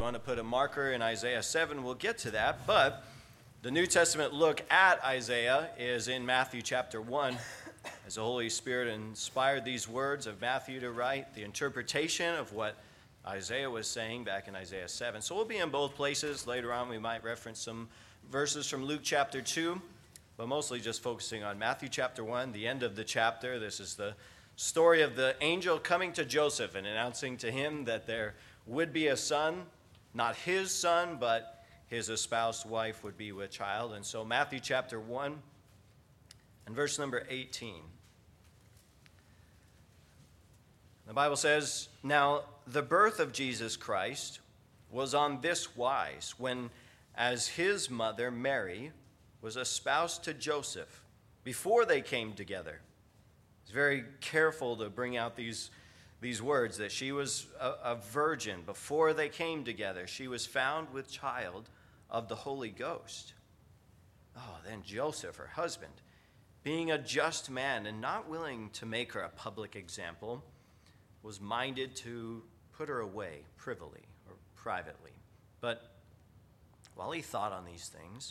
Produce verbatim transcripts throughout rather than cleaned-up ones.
want to put a marker in Isaiah seven, we'll get to that. But the New Testament look at Isaiah is in Matthew chapter one, as the Holy Spirit inspired these words of Matthew to write the interpretation of what Isaiah was saying back in Isaiah seven. So we'll be in both places. Later on, we might reference some verses from Luke chapter two, but mostly just focusing on Matthew chapter one, the end of the chapter. This is the story of the angel coming to Joseph and announcing to him that there would be a son, not his son, but his espoused wife would be with child. And so Matthew chapter one and verse number eighteen. The Bible says, "Now the birth of Jesus Christ was on this wise, when as his mother Mary was espoused to Joseph, before they came together." He's very careful to bring out these, these words, that she was a, a virgin before they came together. She was found with child of the Holy Ghost. Oh, then Joseph, her husband, being a just man and not willing to make her a public example, was minded to put her away privily or privately. But while he thought on these things,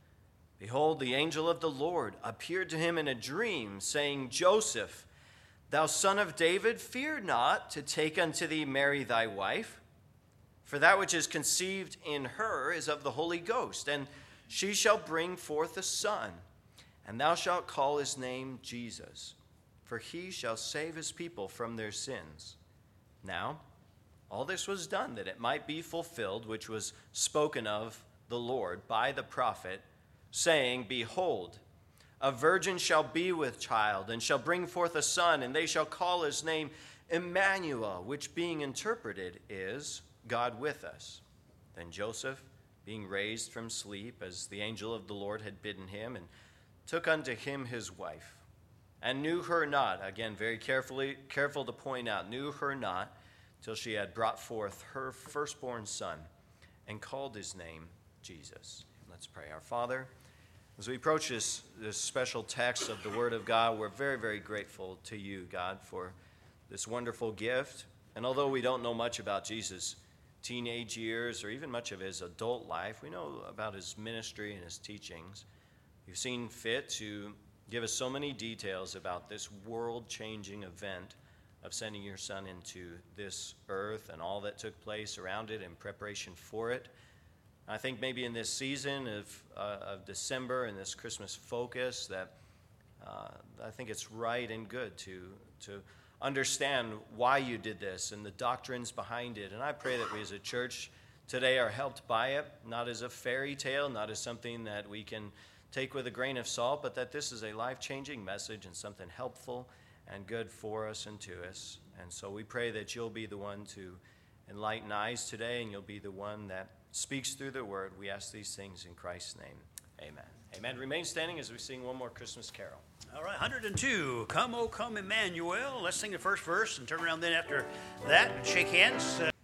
behold, the angel of the Lord appeared to him in a dream, saying, "Joseph, thou son of David, fear not to take unto thee Mary thy wife, for that which is conceived in her is of the Holy Ghost, and she shall bring forth a son, and thou shalt call his name Jesus, for he shall save his people from their sins." Now, all this was done that it might be fulfilled, which was spoken of the Lord by the prophet, saying, "Behold, a virgin shall be with child, and shall bring forth a son, and they shall call his name Emmanuel," which being interpreted is God with us. Then Joseph, being raised from sleep, as the angel of the Lord had bidden him, and took unto him his wife, and knew her not, again very carefully, careful to point out, knew her not, till she had brought forth her firstborn son, and called his name Jesus. Let's pray. Our Father, as we approach this, this special text of the Word of God, we're very, very grateful to you, God, for this wonderful gift. And although we don't know much about Jesus' teenage years or even much of his adult life, we know about his ministry and his teachings. You've seen fit to give us so many details about this world-changing event of sending your Son into this earth and all that took place around it in preparation for it. I think maybe in this season of, uh, of December and this Christmas focus that uh, I think it's right and good to, to understand why you did this and the doctrines behind it. And I pray that we as a church today are helped by it, not as a fairy tale, not as something that we can take with a grain of salt, but that this is a life-changing message and something helpful and good for us and to us. And so we pray that you'll be the one to enlighten eyes today, and you'll be the one that speaks through the word. We ask these things in Christ's name. Amen. Amen. Remain standing as we sing one more Christmas carol. All right, one hundred two, "Come, O Come, Emmanuel." Let's sing the first verse and turn around then after that and shake hands. Uh,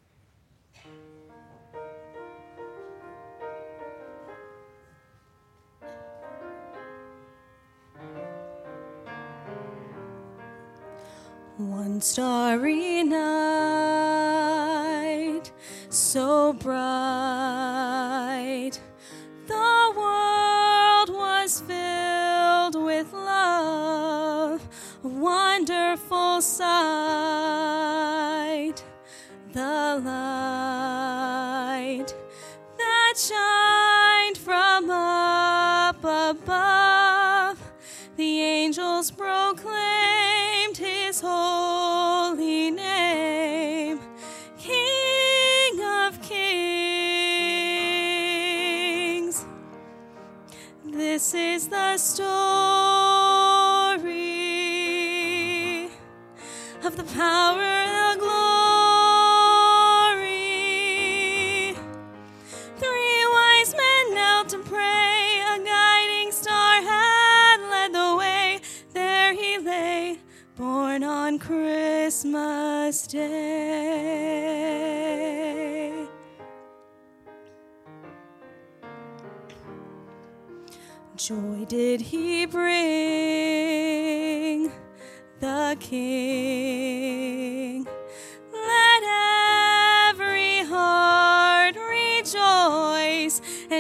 One starry night, so bright, the world was filled with love, a wonderful sight. The light that shined from up above, the angels proclaimed his holy name, King of Kings. This is the story of the power and the glory. Three wise men knelt to pray, a guiding star had led the way. There he lay, born on Christmas Day. Joy did he bring, the King. Let every heart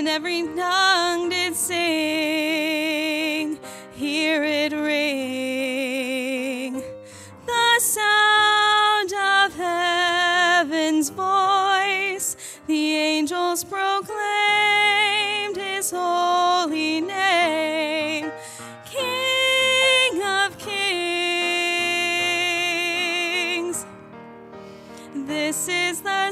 and every tongue did sing. Hear it ring, the sound of heaven's voice. The angels proclaimed his holy name, King of kings. This is the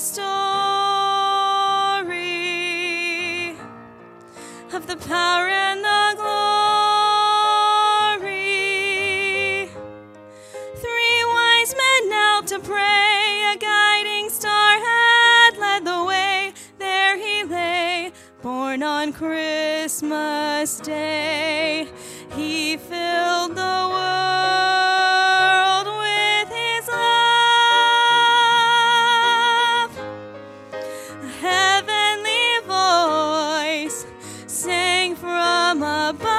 story of the power and the glory. Three wise men knelt to pray. A guiding star had led the way. There he lay, born on Christmas Day. He filled the world with his love. A heavenly voice sang from above.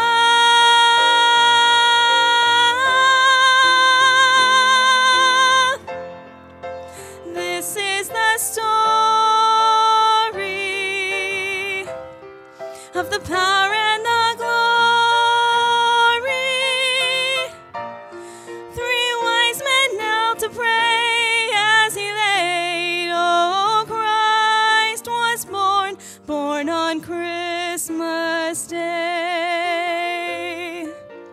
This is the story of the power and the glory. Three wise men knelt to pray as he laid. Oh, Christ was born, born on Christmas Day.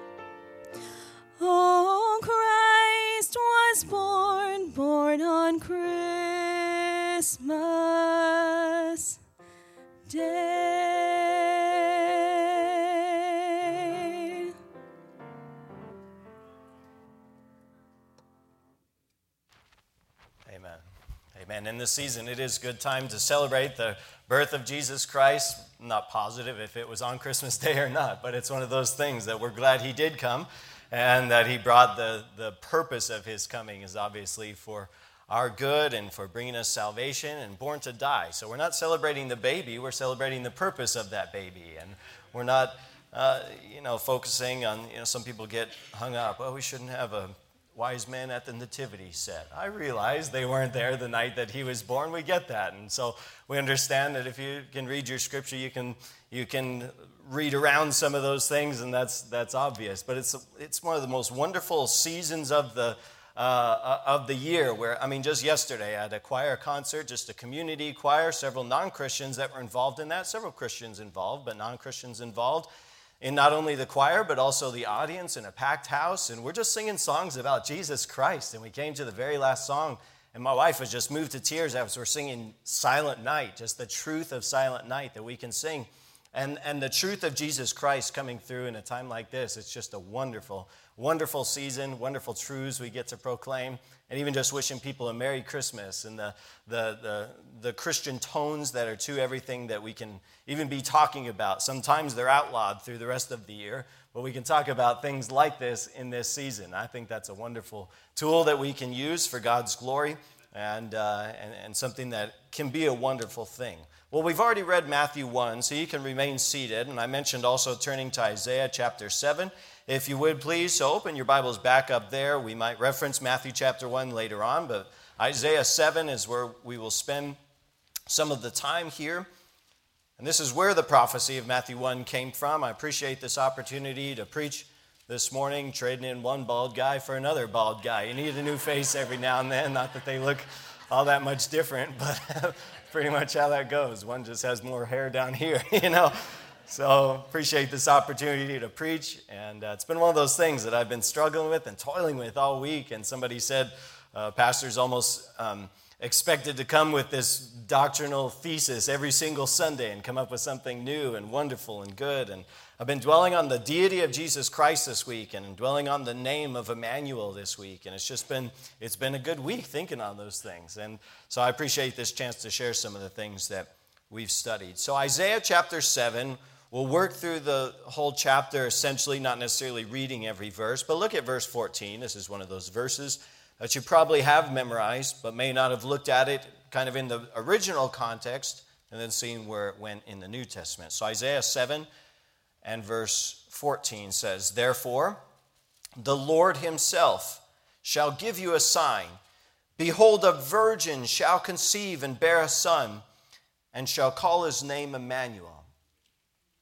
Oh, Christ was born, born on Christmas Day. Amen. Amen. In this season, it is a good time to celebrate the birth of Jesus Christ. I'm not positive if it was on Christmas Day or not, but it's one of those things that we're glad he did come, and that he brought the, the purpose of his coming is obviously for our good and for bringing us salvation and born to die. So we're not celebrating the baby, we're celebrating the purpose of that baby. And we're not, uh, you know, focusing on, you know, some people get hung up. Well, we shouldn't have a wise men at the nativity set. I realize they weren't there the night that he was born. We get that. And so we understand that if you can read your scripture, you can you can read around some of those things, and that's that's obvious. But it's it's one of the most wonderful seasons of the uh, of the year. Where I mean, just yesterday I had a choir concert, just a community choir, several non-Christians that were involved in that, several Christians involved, but non-Christians involved in not only the choir, but also the audience in a packed house. And we're just singing songs about Jesus Christ. And we came to the very last song, and my wife was just moved to tears as we're singing Silent Night, just the truth of Silent Night that we can sing. And, and the truth of Jesus Christ coming through in a time like this, it's just a wonderful, wonderful season, wonderful truths we get to proclaim, and even just wishing people a Merry Christmas and the, the, the, the Christian tones that are to everything that we can even be talking about. Sometimes they're outlawed through the rest of the year, but we can talk about things like this in this season. I think that's a wonderful tool that we can use for God's glory, and, uh, and, and something that can be a wonderful thing. Well, we've already read Matthew one, so you can remain seated. And I mentioned also turning to Isaiah chapter seven. If you would, please, so open your Bibles back up there. We might reference Matthew chapter one later on, but Isaiah seven is where we will spend some of the time here. And this is where the prophecy of Matthew one came from. I appreciate this opportunity to preach this morning, trading in one bald guy for another bald guy. You need a new face every now and then. Not that they look all that much different, but pretty much how that goes. One just has more hair down here, you know. So appreciate this opportunity to preach. And uh, it's been one of those things that I've been struggling with and toiling with all week. And somebody said, uh, pastors almost um, expected to come with this doctrinal thesis every single Sunday and come up with something new and wonderful and good. And I've been dwelling on the deity of Jesus Christ this week and dwelling on the name of Emmanuel this week. And it's just been, it's been a good week thinking on those things. And so I appreciate this chance to share some of the things that we've studied. So Isaiah chapter seven, we'll work through the whole chapter essentially, not necessarily reading every verse, but look at verse fourteen. This is one of those verses that you probably have memorized, but may not have looked at it kind of in the original context and then seen where it went in the New Testament. So Isaiah seven and verse fourteen says, "Therefore, the Lord himself shall give you a sign. Behold, a virgin shall conceive and bear a son, and shall call his name Emmanuel.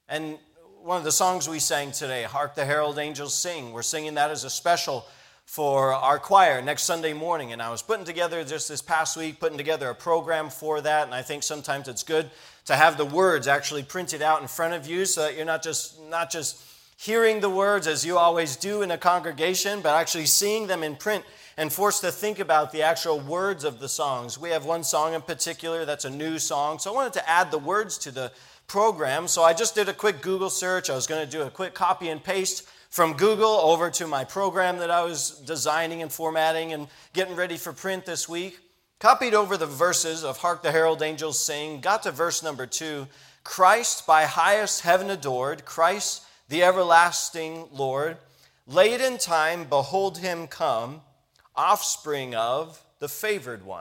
And one of the songs we sang today, Hark the Herald Angels Sing, we're singing that as a special for our choir next Sunday morning. And I was putting together just this past week, putting together a program for that. And I think sometimes it's good to have the words actually printed out in front of you so that you're not just not just hearing the words as you always do in a congregation, but actually seeing them in print and forced to think about the actual words of the songs. We have one song in particular that's a new song, so I wanted to add the words to the program. So I just did a quick Google search. I was going to do a quick copy and paste from Google over to my program that I was designing and formatting and getting ready for print this week. Copied over the verses of Hark the Herald Angels Sing, got to verse number two. Christ by highest heaven adored, Christ the everlasting Lord, late in time, behold him come, offspring of the favored one.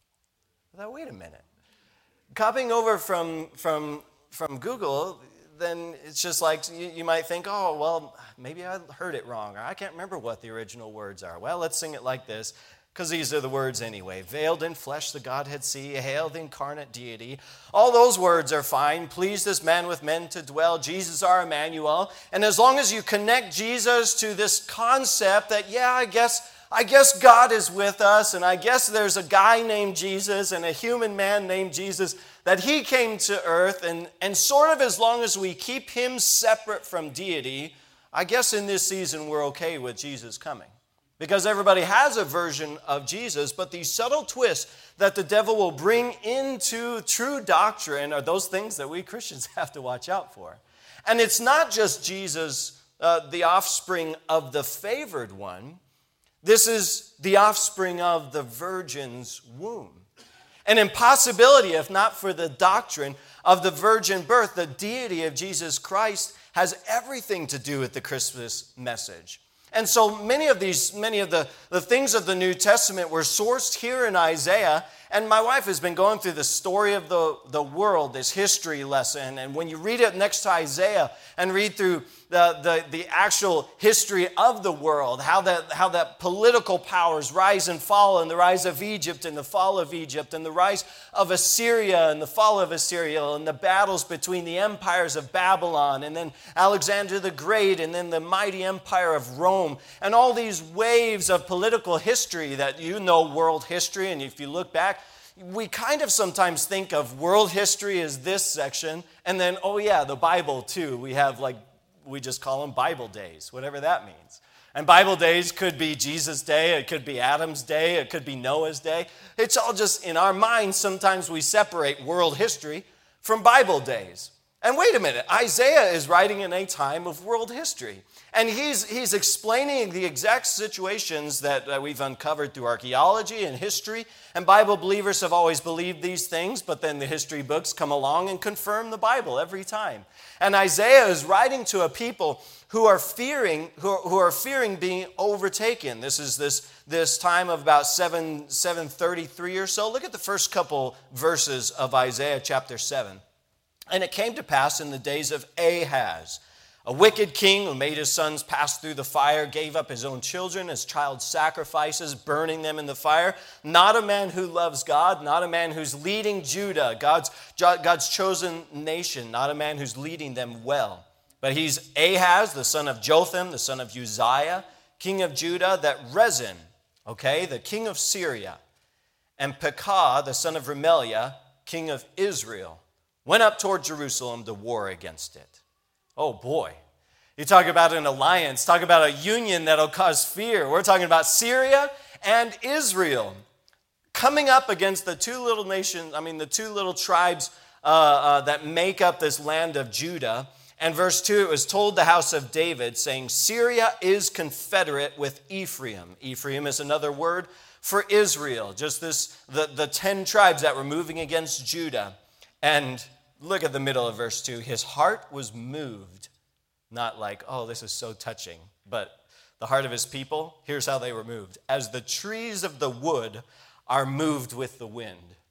I thought, wait a minute. Copying over from, from, from Google, then it's just like you, you might think, oh, well, maybe I heard it wrong, or I can't remember what the original words are. Well, let's sing it like this, because these are the words anyway. Veiled in flesh, the Godhead see, hail the incarnate deity. All those words are fine. Please this man with men to dwell. Jesus our Emmanuel. And as long as you connect Jesus to this concept that, yeah, I guess I guess God is with us, and I guess there's a guy named Jesus and a human man named Jesus, that he came to earth, and, and sort of as long as we keep him separate from deity, I guess in this season we're okay with Jesus coming. Because everybody has a version of Jesus, but these subtle twists that the devil will bring into true doctrine are those things that we Christians have to watch out for. And it's not just Jesus, uh, the offspring of the favored one. This is the offspring of the virgin's womb. An impossibility, if not for the doctrine of the virgin birth. The deity of Jesus Christ has everything to do with the Christmas message. And so many of these, many of the, the things of the New Testament were sourced here in Isaiah. And my wife has been going through the story of the, the world, this history lesson. And when you read it next to Isaiah and read through the, the, the actual history of the world, how that, how that political powers rise and fall, and the rise of Egypt and the fall of Egypt, and the rise of Assyria and the fall of Assyria, and the battles between the empires of Babylon, and then Alexander the Great, and then the mighty empire of Rome, and all these waves of political history that you know, world history, and if you look back, we kind of sometimes think of world history as this section, and then, oh yeah, the Bible too. We have like, we just call them Bible days, whatever that means. And Bible days could be Jesus' day, it could be Adam's day, it could be Noah's day. It's all just in our minds, sometimes we separate world history from Bible days. And wait a minute, Isaiah is writing in a time of world history. And he's, he's explaining the exact situations that, that we've uncovered through archaeology and history. And Bible believers have always believed these things, but then the history books come along and confirm the Bible every time. And Isaiah is writing to a people who are fearing, who are, who are fearing being overtaken. This is this, this time of about seven, seven thirty-three or so. Look at the first couple verses of Isaiah chapter seven. And it came to pass in the days of Ahaz, a wicked king who made his sons pass through the fire, gave up his own children as child sacrifices, burning them in the fire. Not a man who loves God, not a man who's leading Judah, God's, God's chosen nation, not a man who's leading them well. But he's Ahaz, the son of Jotham, the son of Uzziah, king of Judah, that Rezin, okay, the king of Syria, and Pekah, the son of Remaliah, king of Israel, went up toward Jerusalem to war against it. Oh boy. You talk about an alliance, talk about a union that'll cause fear. We're talking about Syria and Israel coming up against the two little nations, I mean the two little tribes uh, uh, that make up this land of Judah. And verse two, it was told the house of David, saying, Syria is confederate with Ephraim. Ephraim is another word for Israel, just this the, the ten tribes that were moving against Judah. And look at the middle of verse two. His heart was moved. Not like, oh, this is so touching. But the heart of his people, here's how they were moved. As the trees of the wood are moved with the wind.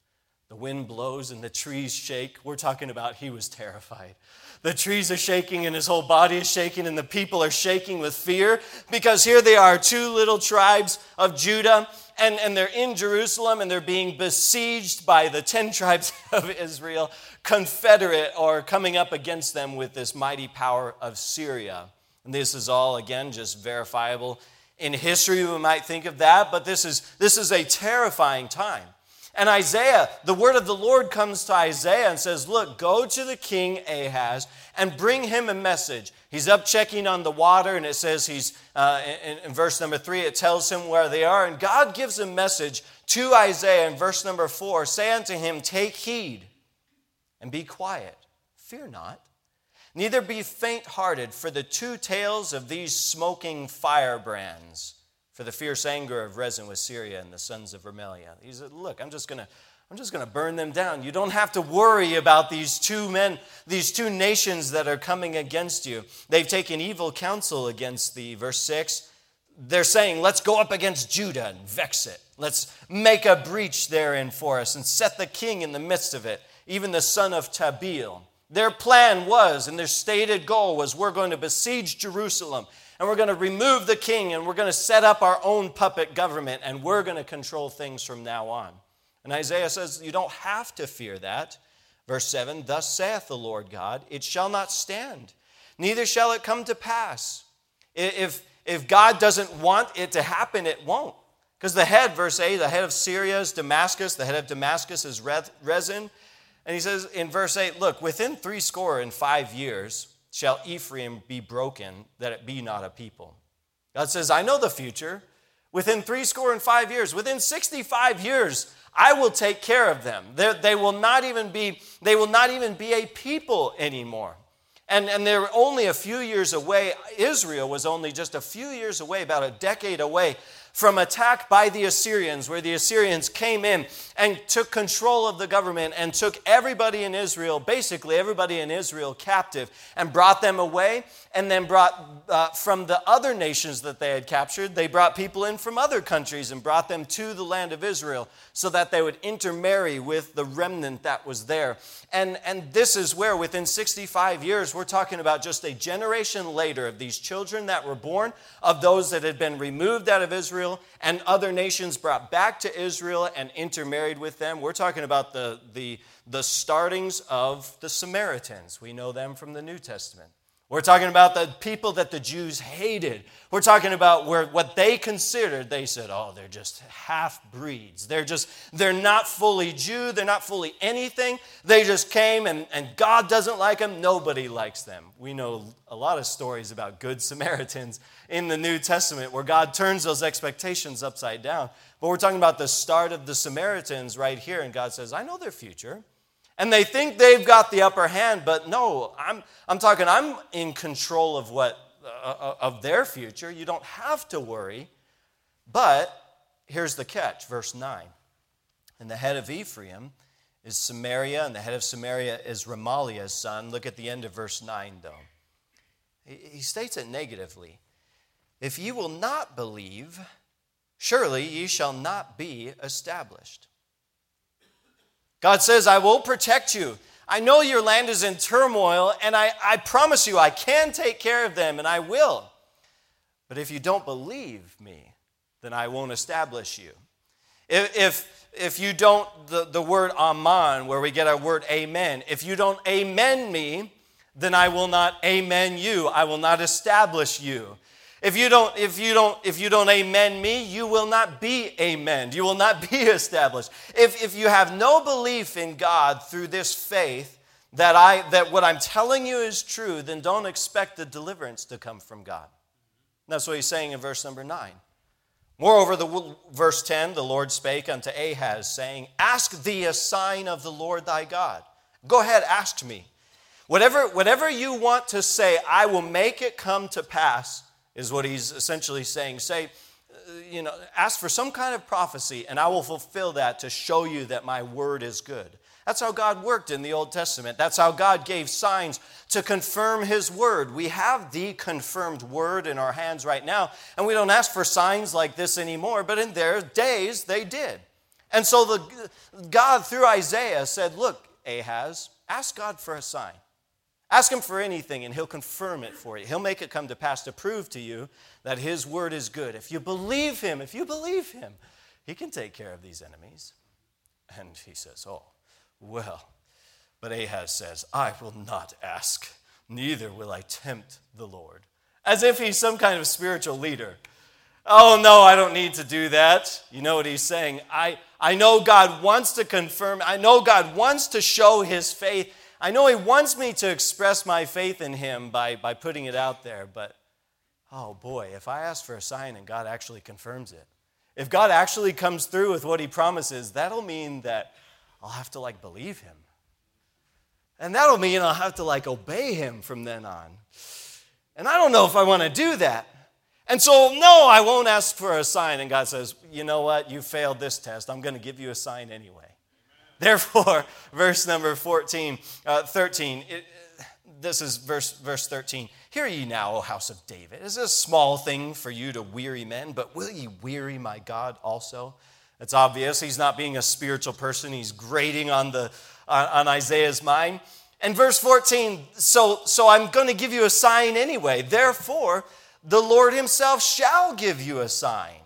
The wind blows and the trees shake. We're talking about he was terrified. The trees are shaking and his whole body is shaking and the people are shaking with fear because here they are, two little tribes of Judah, and, and they're in Jerusalem and they're being besieged by the ten tribes of Israel, confederate or coming up against them with this mighty power of Syria. And this is all, again, just verifiable. In history, we might think of that, but this is, this is a terrifying time. And Isaiah, the word of the Lord comes to Isaiah and says, look, go to the king Ahaz and bring him a message. He's up checking on the water, and it says he's, uh, in, in verse number three, it tells him where they are. And God gives a message to Isaiah in verse number four, say unto him, take heed and be quiet, fear not, neither be faint-hearted for the two tails of these smoking firebrands, for the fierce anger of Rezin with Syria and the sons of Remaliah. He said, look, I'm just going to I'm just going to burn them down. You don't have to worry about these two men, these two nations that are coming against you. They've taken evil counsel against thee. Verse six, they're saying, let's go up against Judah and vex it. Let's make a breach therein for us and set the king in the midst of it, even the son of Tabeel. Their plan was, and their stated goal was, we're going to besiege Jerusalem, and we're going to remove the king, and we're going to set up our own puppet government, and we're going to control things from now on. And Isaiah says, you don't have to fear that. Verse seven, thus saith the Lord God, it shall not stand, neither shall it come to pass. If, if God doesn't want it to happen, it won't. Because the head, verse eight, the head of Syria is Damascus, the head of Damascus is Rezin. And he says in verse eight, look, within three score and five years shall Ephraim be broken, that it be not a people. God says, I know the future. Within three score and five years, within sixty-five years, I will take care of them. They're, they will not even be, they will not even be a people anymore. And, and they're only a few years away. Israel was only just a few years away, about a decade away, from attack by the Assyrians, where the Assyrians came in and took control of the government and took everybody in Israel, basically everybody in Israel, captive and brought them away, and then brought uh, from the other nations that they had captured, they brought people in from other countries and brought them to the land of Israel so that they would intermarry with the remnant that was there. And, and this is where within sixty-five years, we're talking about just a generation later of these children that were born, of those that had been removed out of Israel and other nations brought back to Israel and intermarried with them. We're talking about the, the, the startings of the Samaritans. We know them from the New Testament. We're talking about the people that the Jews hated. We're talking about where what they considered, they said, oh, they're just half-breeds. They're just, they're not fully Jew. They're not fully anything. They just came and, and God doesn't like them. Nobody likes them. We know a lot of stories about good Samaritans in the New Testament where God turns those expectations upside down. But we're talking about the start of the Samaritans right here. And God says, I know their future. And they think they've got the upper hand, but no, I'm I'm talking, I'm in control of what uh, of their future. You don't have to worry. But here's the catch, verse nine. And the head of Ephraim is Samaria, and the head of Samaria is Remaliah's son. Look at the end of verse nine, though. He states it negatively. If ye will not believe, surely ye shall not be established. God says, I will protect you. I know your land is in turmoil, and I, I promise you I can take care of them, and I will. But if you don't believe me, then I won't establish you. If, if, if you don't, the, the word amen, where we get our word amen, if you don't amen me, then I will not amen you. I will not establish you. If you don't, if you don't, if you don't amen me, you will not be amened. You will not be established. If, if you have no belief in God through this faith that I that what I'm telling you is true, then don't expect the deliverance to come from God. And that's what he's saying in verse number nine. Moreover, the verse ten, the Lord spake unto Ahaz, saying, ask thee a sign of the Lord thy God. Go ahead, ask me. Whatever, whatever you want to say, I will make it come to pass, is what he's essentially saying. Say, you know, ask for some kind of prophecy, and I will fulfill that to show you that my word is good. That's how God worked in the Old Testament. That's how God gave signs to confirm his word. We have the confirmed word in our hands right now, and we don't ask for signs like this anymore, but in their days, they did. And so the God, through Isaiah, said, look, Ahaz, ask God for a sign. Ask him for anything, and he'll confirm it for you. He'll make it come to pass to prove to you that his word is good. If you believe him, if you believe him, he can take care of these enemies. And he says, oh, well. But Ahaz says, I will not ask, neither will I tempt the Lord. As if he's some kind of spiritual leader. Oh, no, I don't need to do that. You know what he's saying? I, I know God wants to confirm. I know God wants to show his faith. I know he wants me to express my faith in him by, by putting it out there. But, oh boy, if I ask for a sign and God actually confirms it, if God actually comes through with what he promises, that'll mean that I'll have to like believe him. And that'll mean I'll have to like obey him from then on. And I don't know if I want to do that. And so, no, I won't ask for a sign. And God says, you know what? You failed this test. I'm going to give you a sign anyway. Therefore, verse number fourteen, uh, thirteen, it, this is verse, verse thirteen. Hear ye now, O house of David. Is this a small thing for you to weary men, but will ye weary my God also? It's obvious he's not being a spiritual person. He's grating on, the, on, on Isaiah's mind. And verse fourteen, so, so I'm going to give you a sign anyway. Therefore, the Lord himself shall give you a sign.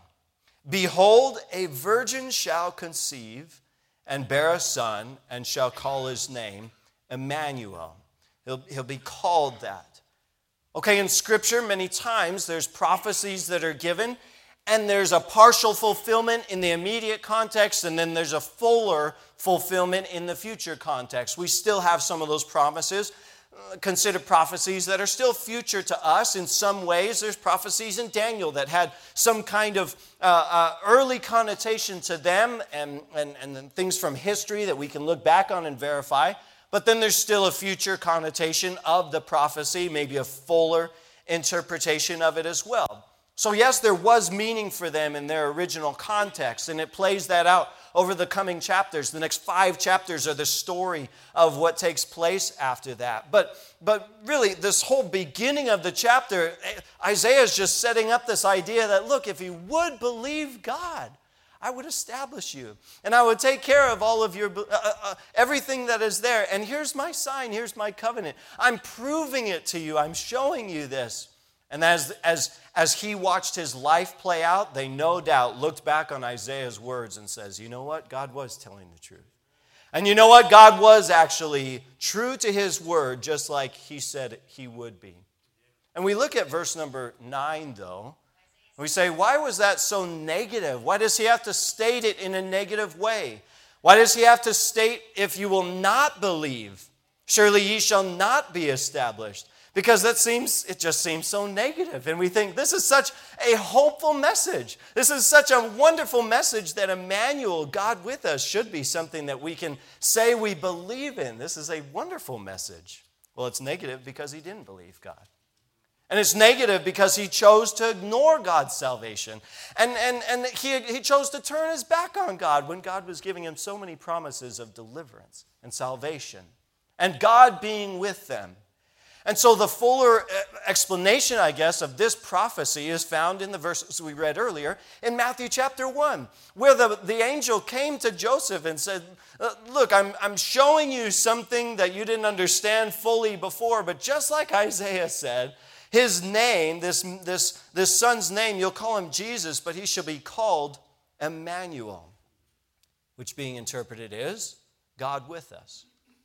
Behold, a virgin shall conceive and bear a son, and shall call his name Emmanuel. He'll, he'll be called that. Okay, in Scripture, many times there's prophecies that are given, and there's a partial fulfillment in the immediate context, and then there's a fuller fulfillment in the future context. We still have some of those promises, uh, considered prophecies that are still future to us. In some ways, there's prophecies in Daniel that had some kind of uh, uh, early connotation to them, and, and, and then things from history that we can look back on and verify. But then there's still a future connotation of the prophecy, maybe a fuller interpretation of it as well. So yes, there was meaning for them in their original context, and it plays that out over the coming chapters. The next five chapters are the story of what takes place after that. But, but really, this whole beginning of the chapter, Isaiah is just setting up this idea that, look, if you would believe God, I would establish you, and I would take care of all of your, uh, uh, everything that is there. And here's my sign, here's my covenant. I'm proving it to you, I'm showing you this. And as, as, as he watched his life play out, they no doubt looked back on Isaiah's words and says, you know what? God was telling the truth. And you know what? God was actually true to his word, just like he said he would be. And we look at verse number nine, though. We say, why was that so negative? Why does he have to state it in a negative way? Why does he have to state, if you will not believe, surely ye shall not be established? Because that seems, it just seems so negative. And we think this is such a hopeful message. This is such a wonderful message that Emmanuel, God with us, should be something that we can say we believe in. This is a wonderful message. Well, it's negative because he didn't believe God. And it's negative because he chose to ignore God's salvation. And, and, and he, he chose to turn his back on God when God was giving him so many promises of deliverance and salvation. And God being with them. And so the fuller explanation, I guess, of this prophecy is found in the verses we read earlier in Matthew chapter one, where the, the angel came to Joseph and said, look, I'm, I'm showing you something that you didn't understand fully before, but just like Isaiah said, his name, this, this, this son's name, you'll call him Jesus, but he shall be called Emmanuel, which being interpreted is God with us.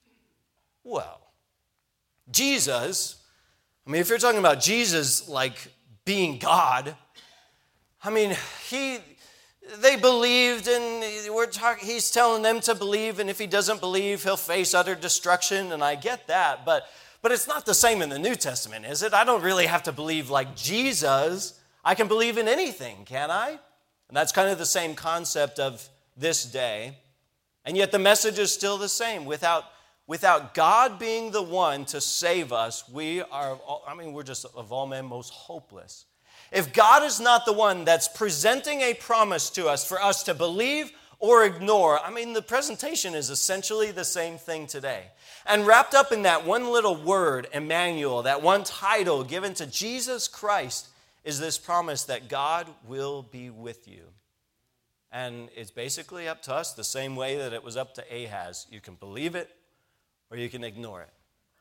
Well, Jesus, I mean, if you're talking about Jesus like being God, I mean, he, they believed, and we're talking, he's telling them to believe, and if he doesn't believe, he'll face utter destruction, and I get that, but, but it's not the same in the New Testament, is it? I don't really have to believe like Jesus. I can believe in anything, can I? And that's kind of the same concept of this day, and yet the message is still the same. Without Without God being the one to save us, we are, I mean, we're just of all men most hopeless. If God is not the one that's presenting a promise to us for us to believe or ignore, I mean, the presentation is essentially the same thing today. And wrapped up in that one little word, Emmanuel, that one title given to Jesus Christ, is this promise that God will be with you. And it's basically up to us the same way that it was up to Ahaz. You can believe it or you can ignore it.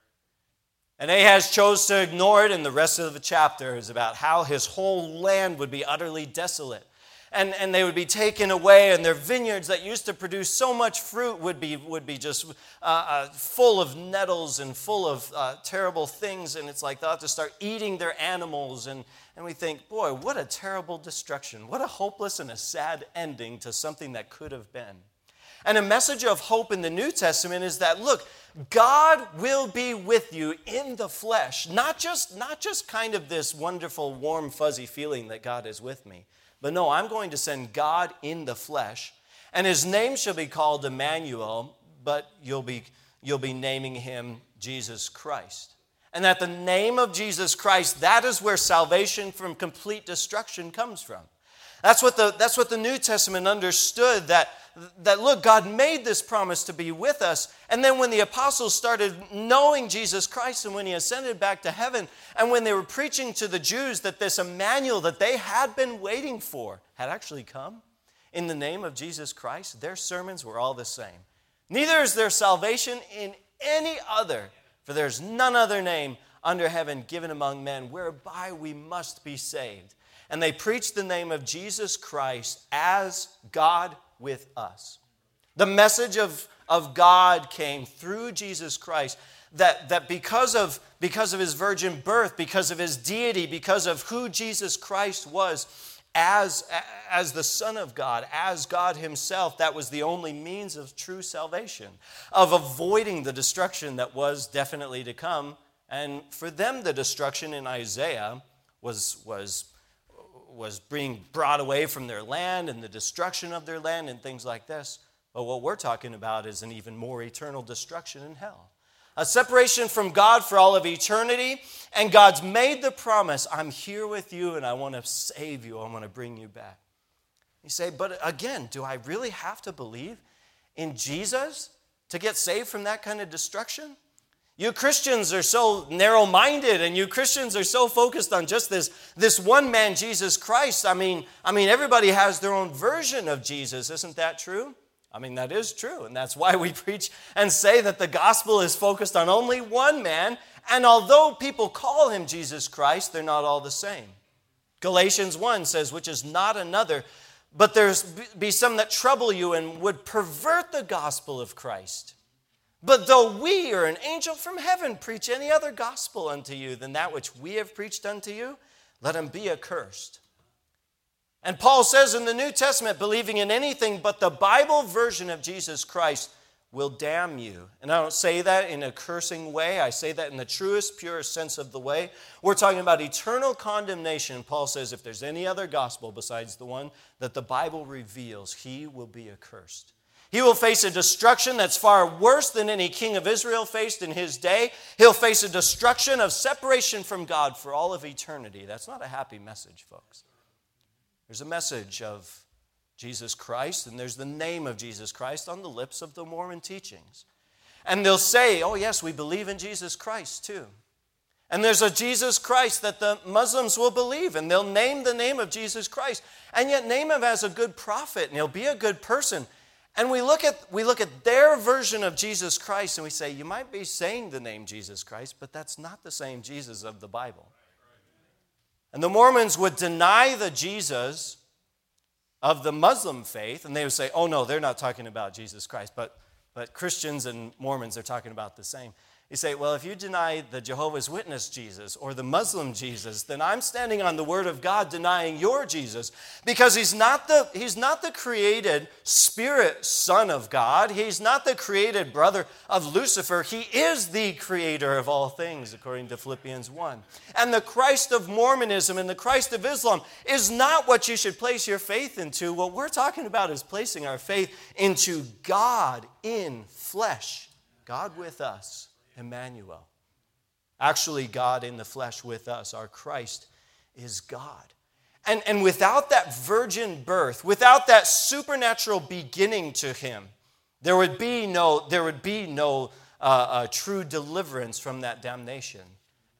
And Ahaz chose to ignore it, and the rest of the chapter is about how his whole land would be utterly desolate. And, and they would be taken away, and their vineyards that used to produce so much fruit would be, would be just uh, uh, full of nettles and full of uh, terrible things. And it's like they'll have to start eating their animals. And, and we think, boy, what a terrible destruction. What a hopeless and a sad ending to something that could have been. And a message of hope in the New Testament is that, look, God will be with you in the flesh. Not just, not just kind of this wonderful, warm, fuzzy feeling that God is with me. But no, I'm going to send God in the flesh, and his name shall be called Emmanuel, but you'll be, you'll be naming him Jesus Christ. And that the name of Jesus Christ, that is where salvation from complete destruction comes from. That's what the, that's what the New Testament understood, that, that, look, God made this promise to be with us. And then when the apostles started knowing Jesus Christ and when he ascended back to heaven, and when they were preaching to the Jews that this Emmanuel that they had been waiting for had actually come in the name of Jesus Christ, their sermons were all the same. Neither is there salvation in any other, for there's none other name under heaven given among men whereby we must be saved. And they preached the name of Jesus Christ as God with us. The message of, of God came through Jesus Christ, that, that because of, because of his virgin birth, because of his deity, because of who Jesus Christ was as, as the Son of God, as God himself, that was the only means of true salvation, of avoiding the destruction that was definitely to come. And for them, the destruction in Isaiah was was was being brought away from their land and the destruction of their land and things like this. But what we're talking about is an even more eternal destruction in hell. A separation from God for all of eternity, and God's made the promise, I'm here with you and I want to save you, I want to bring you back. You say, but again, do I really have to believe in Jesus to get saved from that kind of destruction? You Christians are so narrow-minded, and you Christians are so focused on just this, this one man, Jesus Christ. I mean, I mean, everybody has their own version of Jesus. Isn't that true? I mean, that is true, and that's why we preach and say that the gospel is focused on only one man, and although people call him Jesus Christ, they're not all the same. Galatians one says, which is not another, but there's be some that trouble you and would pervert the gospel of Christ. But though we or an angel from heaven preach any other gospel unto you than that which we have preached unto you, let him be accursed. And Paul says in the New Testament, believing in anything but the Bible version of Jesus Christ will damn you. And I don't say that in a cursing way. I say that in the truest, purest sense of the way. We're talking about eternal condemnation. Paul says if there's any other gospel besides the one that the Bible reveals, he will be accursed. He will face a destruction that's far worse than any king of Israel faced in his day. He'll face a destruction of separation from God for all of eternity. That's not a happy message, folks. There's a message of Jesus Christ, and there's the name of Jesus Christ on the lips of the Mormon teachings. And they'll say, oh yes, we believe in Jesus Christ too. And there's a Jesus Christ that the Muslims will believe, and they'll name the name of Jesus Christ, and yet name him as a good prophet, and he'll be a good person. And we look at we look at their version of Jesus Christ and we say, you might be saying the name Jesus Christ, but that's not the same Jesus of the Bible. And the Mormons would deny the Jesus of the Muslim faith, and they would say, oh no, they're not talking about Jesus Christ, but, but Christians and Mormons are talking about the same. You say, well, if you deny the Jehovah's Witness Jesus or the Muslim Jesus, then I'm standing on the Word of God denying your Jesus, because he's not the, he's not the created spirit son of God. He's not the created brother of Lucifer. He is the creator of all things, according to Philippians one. And the Christ of Mormonism and the Christ of Islam is not what you should place your faith into. What we're talking about is placing our faith into God in flesh, God with us. Emmanuel. Actually, God in the flesh with us, our Christ, is God. And, and without that virgin birth, without that supernatural beginning to him, there would be no, there would be no uh, uh, true deliverance from that damnation.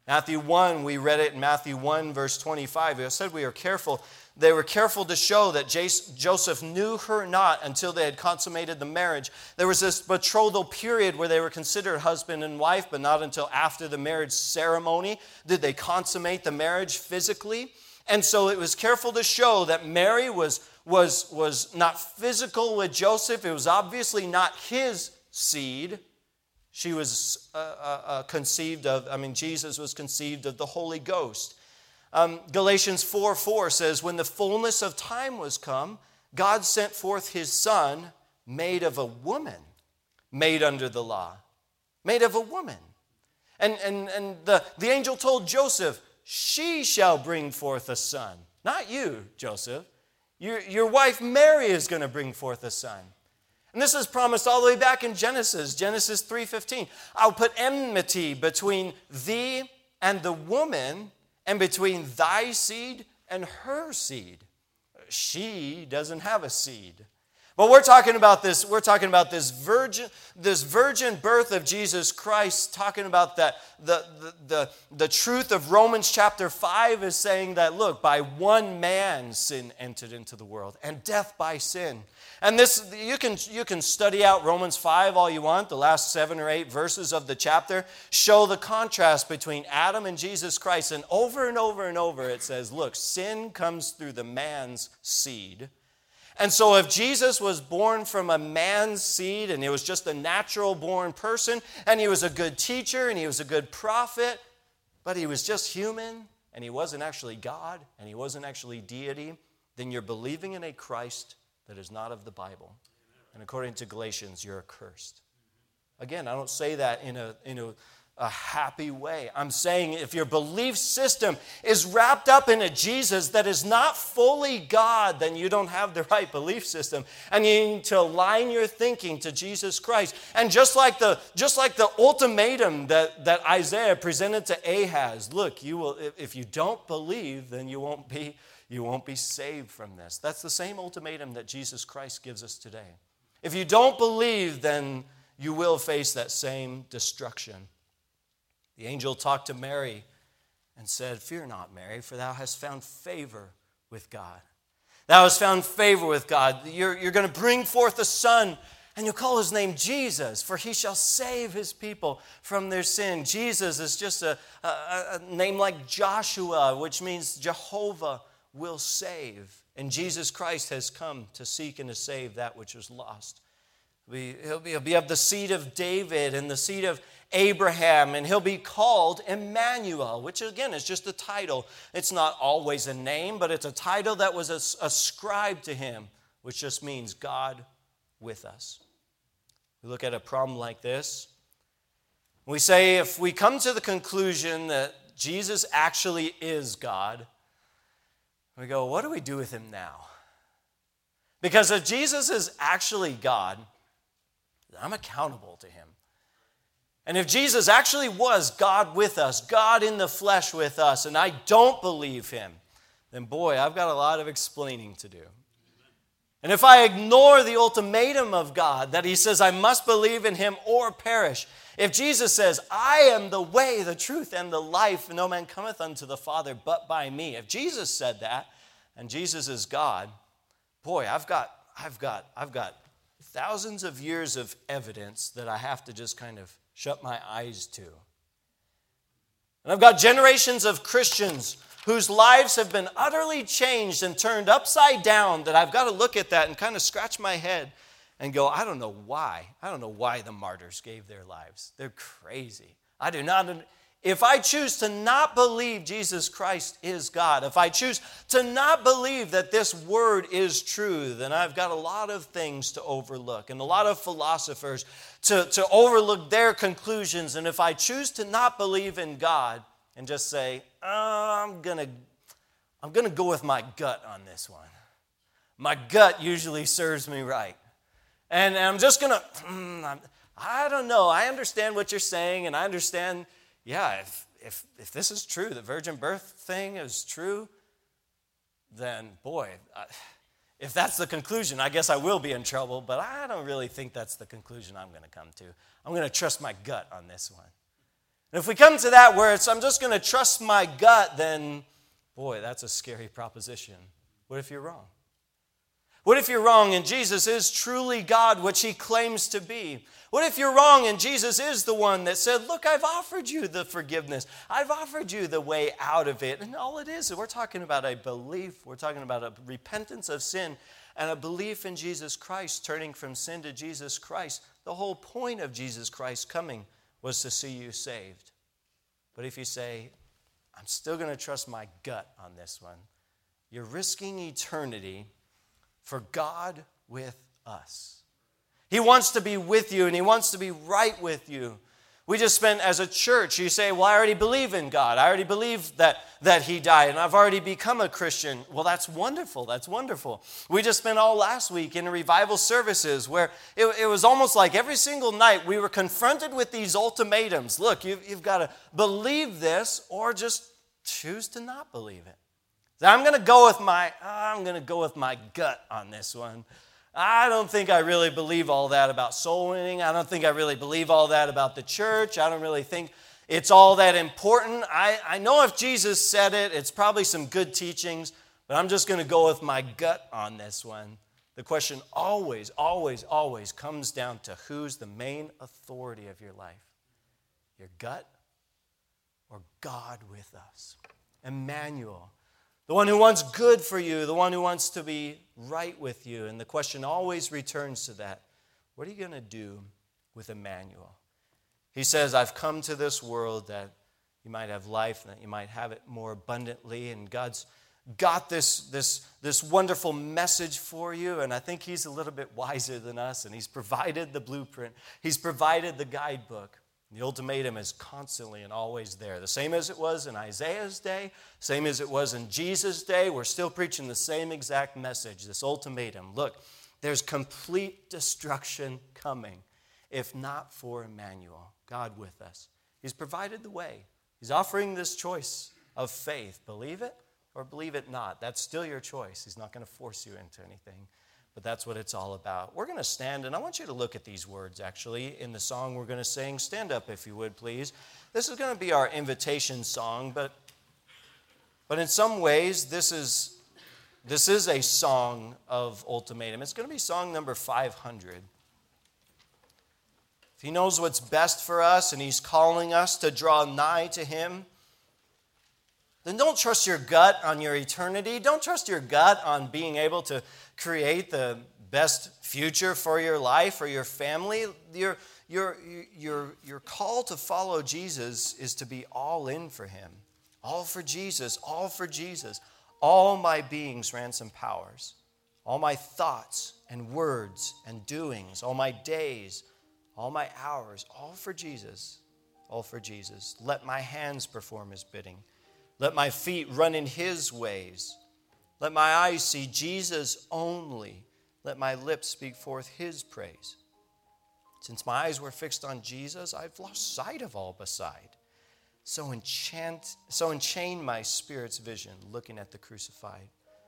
Matthew one, we read it in Matthew one, verse twenty-five. It said we are careful. They were careful to show that Joseph knew her not until they had consummated the marriage. There was this betrothal period where they were considered husband and wife, but not until after the marriage ceremony did they consummate the marriage physically. And so it was careful to show that Mary was, was, was not physical with Joseph. It was obviously not his seed. She was uh, uh, conceived of, I mean, Jesus was conceived of the Holy Ghost. Um, Galatians four four says, when the fullness of time was come, God sent forth his son, made of a woman, made under the law, made of a woman. And, and, and the, the angel told Joseph, she shall bring forth a son. Not you, Joseph. Your, your wife Mary is going to bring forth a son. And this is promised all the way back in Genesis, Genesis three fifteen. I'll put enmity between thee and the woman, and between thy seed and her seed. She doesn't have a seed. But we're talking about this, we're talking about this virgin, this virgin birth of Jesus Christ, talking about that the, the, the, the truth of Romans chapter five is saying that, look, by one man sin entered into the world, and death by sin. And this, you can, you can study out Romans five all you want. The last seven or eight verses of the chapter show the contrast between Adam and Jesus Christ. And over and over and over it says, look, sin comes through the man's seed. And so if Jesus was born from a man's seed and he was just a natural born person and he was a good teacher and he was a good prophet, but he was just human and he wasn't actually God and he wasn't actually deity, then you're believing in a Christ that is not of the Bible. And according to Galatians, you're accursed. Again, I don't say that in a, in a, a happy way. I'm saying if your belief system is wrapped up in a Jesus that is not fully God, then you don't have the right belief system. And you need to align your thinking to Jesus Christ. And just like the, just like the ultimatum that, that Isaiah presented to Ahaz, look, you will, if you don't believe, then you won't be You won't be saved from this. That's the same ultimatum that Jesus Christ gives us today. If you don't believe, then you will face that same destruction. The angel talked to Mary and said, fear not, Mary, for thou hast found favor with God. Thou hast found favor with God. You're, you're going to bring forth a son, and you'll call his name Jesus, for he shall save his people from their sin. Jesus is just a, a, a name like Joshua, which means Jehovah will save. And Jesus Christ has come to seek and to save that which was lost. He'll be, he'll be of the seed of David and the seed of Abraham, and he'll be called Emmanuel, which again is just a title. It's not always a name, but it's a title that was ascribed to him, which just means God with us. We look at a problem like this. We say if we come to the conclusion that Jesus actually is God, we go, what do we do with him now? Because if Jesus is actually God, I'm accountable to him. And if Jesus actually was God with us, God in the flesh with us, and I don't believe him, then boy, I've got a lot of explaining to do. And if I ignore the ultimatum of God, that he says I must believe in him or perish, if Jesus says, I am the way, the truth, and the life, and no man cometh unto the Father but by me. If Jesus said that, and Jesus is God, boy, I've got, I've got, I've got thousands of years of evidence that I have to just kind of shut my eyes to. And I've got generations of Christians whose lives have been utterly changed and turned upside down that I've got to look at that and kind of scratch my head and go, I don't know why. I don't know why the martyrs gave their lives. They're crazy. I do not. If I choose to not believe Jesus Christ is God, if I choose to not believe that this word is true, then I've got a lot of things to overlook and a lot of philosophers to, to overlook their conclusions. And if I choose to not believe in God and just say, oh, I'm gonna, I'm gonna go with my gut on this one. My gut usually serves me right. And I'm just going to, mm, I don't know. I understand what you're saying, and I understand, yeah, if, if, if this is true, the virgin birth thing is true, then, boy, I, if that's the conclusion, I guess I will be in trouble, but I don't really think that's the conclusion I'm going to come to. I'm going to trust my gut on this one. And if we come to that where it's, I'm just going to trust my gut, then, boy, that's a scary proposition. What if you're wrong? What if you're wrong and Jesus is truly God, which he claims to be? What if you're wrong and Jesus is the one that said, look, I've offered you the forgiveness. I've offered you the way out of it. And all it is, we're talking about a belief. We're talking about a repentance of sin and a belief in Jesus Christ, turning from sin to Jesus Christ. The whole point of Jesus Christ coming was to see you saved. But if you say, I'm still going to trust my gut on this one, you're risking eternity for God with us. He wants to be with you, and he wants to be right with you. We just spent, as a church, you say, well, I already believe in God. I already believe that, that he died, and I've already become a Christian. Well, that's wonderful. That's wonderful. We just spent all last week in revival services where it, it was almost like every single night we were confronted with these ultimatums. Look, you've, you've got to believe this or just choose to not believe it. I'm going to go with my, I'm going to go with my gut on this one. I don't think I really believe all that about soul winning. I don't think I really believe all that about the church. I don't really think it's all that important. I, I know if Jesus said it, it's probably some good teachings, but I'm just going to go with my gut on this one. The question always, always, always comes down to who's the main authority of your life. Your gut or God with us? Emmanuel. The one who wants good for you, the one who wants to be right with you. And the question always returns to that. What are you going to do with Emmanuel? He says, I've come to this world that you might have life and that you might have it more abundantly. And God's got this, this, this wonderful message for you. And I think he's a little bit wiser than us. And he's provided the blueprint. He's provided the guidebook. The ultimatum is constantly and always there. The same as it was in Isaiah's day, same as it was in Jesus' day. We're still preaching the same exact message, this ultimatum. Look, there's complete destruction coming, if not for Emmanuel, God with us. He's provided the way. He's offering this choice of faith. Believe it or believe it not. That's still your choice. He's not going to force you into anything. But that's what it's all about. We're going to stand, and I want you to look at these words, actually, in the song we're going to sing. Stand up, if you would, please. This is going to be our invitation song, but, but in some ways, this is, this is a song of ultimatum. It's going to be song number five hundred. If he knows what's best for us, and he's calling us to draw nigh to him, then don't trust your gut on your eternity. Don't trust your gut on being able to create the best future for your life or your family. Your, your, your, your call to follow Jesus is to be all in for him. All for Jesus, all for Jesus. All my being's ransom powers. All my thoughts and words and doings. All my days, all my hours, all for Jesus. All for Jesus. Let my hands perform his bidding. Let my feet run in his ways. Let my eyes see Jesus only. Let my lips speak forth his praise. Since my eyes were fixed on Jesus, I've lost sight of all beside. So enchant, so enchain my spirit's vision, looking at the crucified.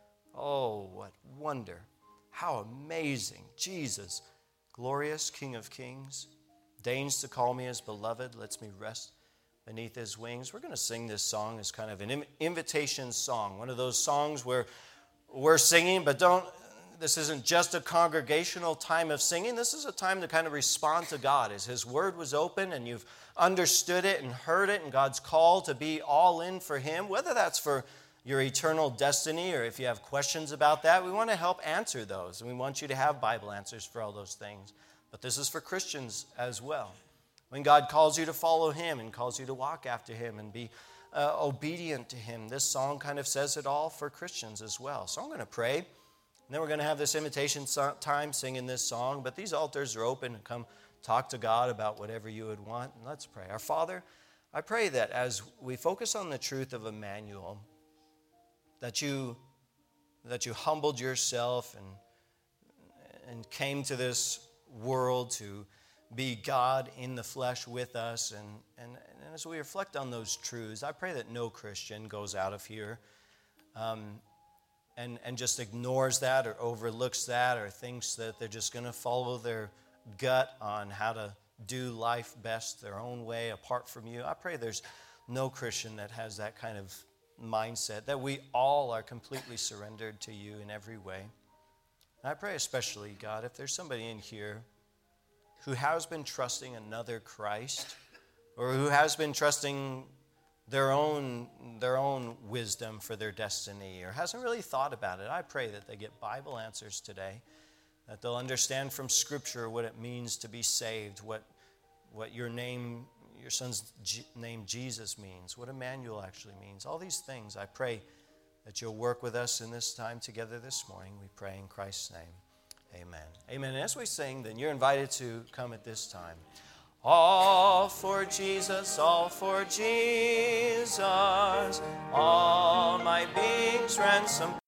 Oh, what wonder. How amazing. Jesus, glorious King of kings, deigns to call me his beloved, lets me rest beneath his wings. We're going to sing this song as kind of an invitation song. One of those songs where we're singing, but don't, this isn't just a congregational time of singing. This is a time to kind of respond to God. As his word was open and you've understood it and heard it and God's call to be all in for him, whether that's for your eternal destiny or if you have questions about that, we want to help answer those. And we want you to have Bible answers for all those things. But this is for Christians as well. When God calls you to follow him and calls you to walk after him and be uh, obedient to him, this song kind of says it all for Christians as well. So I'm going to pray, and then we're going to have this invitation time singing this song. But these altars are open, and come talk to God about whatever you would want. And let's pray. Our Father, I pray that as we focus on the truth of Emmanuel, that you, that you humbled yourself and, and came to this world to be God in the flesh with us. And, and, and as we reflect on those truths, I pray that no Christian goes out of here um, and, and just ignores that or overlooks that or thinks that they're just going to follow their gut on how to do life best their own way apart from you. I pray there's no Christian that has that kind of mindset, that we all are completely surrendered to you in every way. And I pray especially, God, if there's somebody in here who has been trusting another Christ, or who has been trusting their own, their own wisdom for their destiny, or hasn't really thought about it, I pray that they get Bible answers today, that they'll understand from Scripture what it means to be saved, what, what your name, your son's G- name Jesus means, what Emmanuel actually means. All these things, I pray that you'll work with us in this time together this morning. We pray in Christ's name. Amen. Amen. And as we sing, then you're invited to come at this time. All for Jesus, all for Jesus, all my being's ransom.